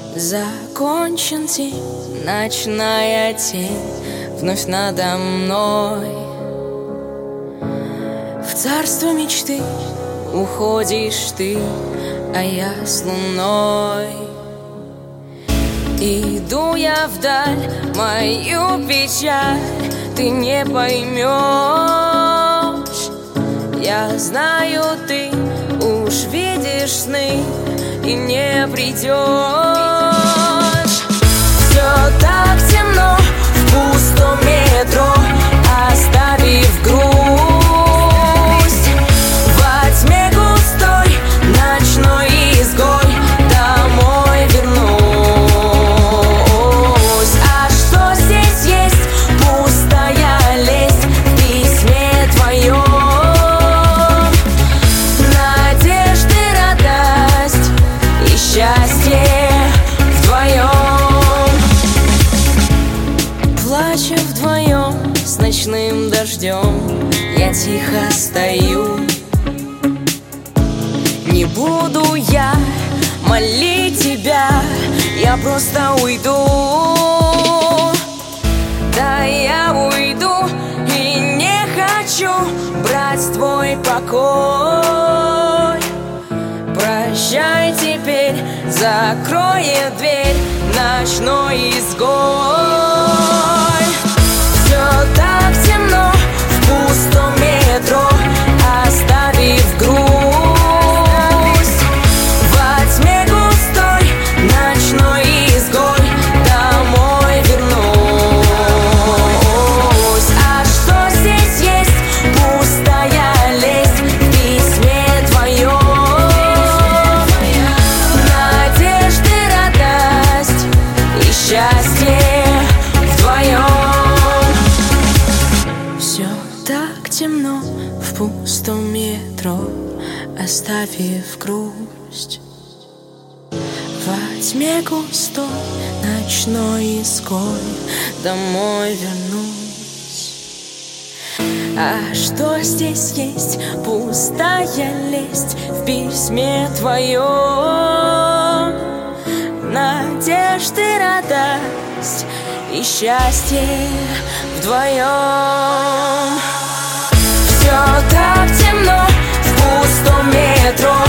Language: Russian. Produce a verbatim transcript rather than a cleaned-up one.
Закончен день, ночная тень вновь надо мной. В царство мечты уходишь ты, а я с луной. Иду я вдаль, мою печаль ты не поймешь. Я знаю, ты уж видишь сны и не придешь. Все так темно в пустом метро, оставив грусть. Во тьме густой ночной изгой домой вернусь. А что здесь есть? Пустая лесть в письме твоем. Надежды, радость и счастье вдвоем. Плача вдвоем с ночным дождем, я тихо стою. Не буду я молить тебя, я просто уйду. Да, я уйду и не хочу брать твой покой. Прощай теперь, закроет дверь ночной изгой. Все так темно в пустом метро, оставив грусть. Во тьме густой ночной изгой домой вернусь. А что здесь есть? Пустая лесть в письме твоем. Надежды, радость и счастье вдвоем. Все так темно в пустом метро, оставив грусть. Во тьме густой ночной изгой домой вернусь. А что здесь есть? Пустая лесть в письме твоем. Надежды, радость и счастье вдвоем. Все так темно в пустом метро,